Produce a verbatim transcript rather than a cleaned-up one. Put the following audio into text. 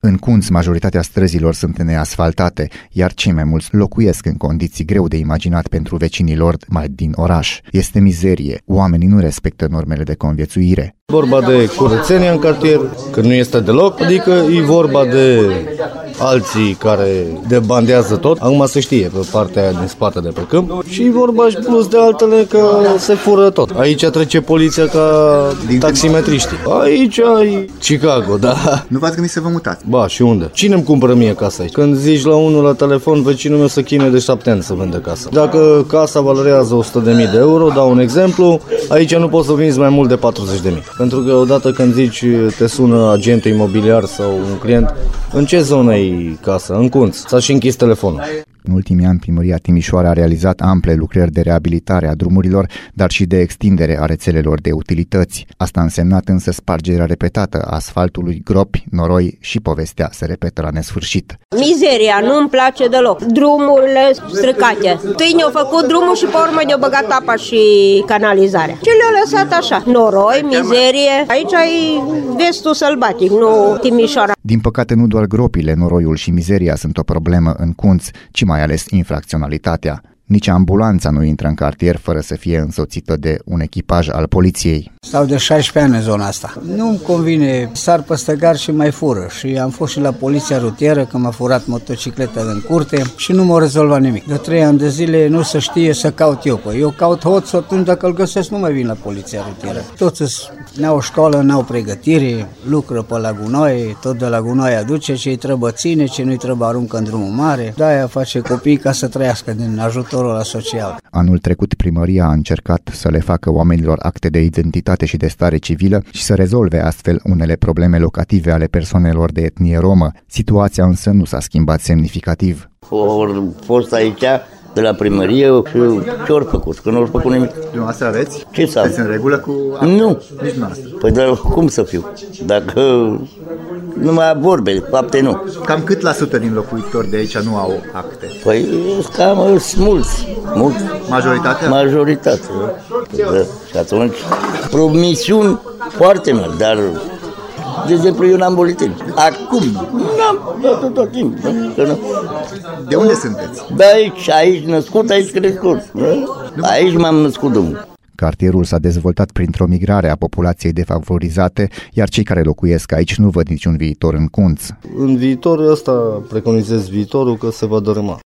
În Cunți, majoritatea străzilor sunt neasfaltate, iar cei mai mulți locuiesc în condiții greu de imaginat pentru vecinii lor mai din oraș. Este mizerie, oamenii nu respectă normele de conviețuire. Vorba de curățenie în cartier, că nu este deloc, adică e vorba de alții care debandează tot. Acum se știe pe partea aia din spate de pe câmp și e vorba și plus de altele că se fură tot. Aici trece poliția ca taximetriștii. Aici ai Chicago, da. Nu v-ați gândit să vă mutați? Ba, și unde? Cine îmi cumpără mie casa aici? Când zici la unul la telefon, vecinul meu să chinuie de șapte ani să vândă casa. Dacă casa valorează o sută de mii de euro, dau un exemplu, aici nu poți să vinzi mai mult de patruzeci de mii. Pentru că odată când zici te sună agentul imobiliar sau un client, în ce zonă e casa? În Cunți. S-a și închis telefonul. În ultimii ani, Primăria Timișoara a realizat ample lucrări de reabilitare a drumurilor, dar și de extindere a rețelelor de utilități. Asta a însemnat însă spargerea repetată a asfaltului, gropi, noroi și povestea se repetă la nesfârșit. Mizeria, nu-mi place deloc. Drumurile stricate. Tâi ne-au făcut drumul și pe urmă ne-au băgat apa și canalizarea. Ce le-au lăsat așa? Noroi, mizerie. Aici e vestul sălbatic, nu Timișoara. Din păcate, nu doar gropile, noroiul și mizeria sunt o problemă în Cunți, ci mai ales infracționalitatea. Nici ambulanța nu intră în cartier fără să fie însoțită de un echipaj al poliției. Stau de șaisprezece ani în zona asta. Nu-mi convine, sar peste gard și mai fură. Și am fost și la poliția rutieră că m-a furat motocicleta în curte și nu m-a rezolvat nimic. De trei ani de zile nu se știe să caut eu. Păi eu caut hoțul, atunci dacă îl găsesc nu mai vin la poliția rutieră. Toți n-au școală, n-au pregătire, lucră pe la gunoaie, tot de la gunoaie aduce ce-i trebuie ține, ce nu-i trebuie aruncă în drumul mare. De-aia face copii ca să trăiască din ajutor social. Anul trecut, primăria a încercat să le facă oamenilor acte de identitate și de stare civilă și să rezolve astfel unele probleme locative ale persoanelor de etnie romă. Situația însă nu s-a schimbat semnificativ. Au fost aici de la primărie și ce-au făcut? Că nu au făcut nimic. Dumneavoastră aveți? Ce să am? Sunteți în regulă cu... Nu. Păi dar cum să fiu? Dacă numai vorbe, fapte nu. Cam cât la sută din locuitori de aici nu au acte? Păi cam mulți. mulți. Majoritatea? Majoritatea. Da. Și atunci promisiuni foarte mari, dar de exemplu eu n-am buletin. Acum n-am dat tot timpul. De unde sunteți? De aici, aici născut, aici crescut. Aici m-am născut, domnul. Cartierul s-a dezvoltat printr-o migrare a populației defavorizate, iar cei care locuiesc aici nu văd niciun viitor în Cunți. În viitor ăsta preconizez viitorul că se va dărâma.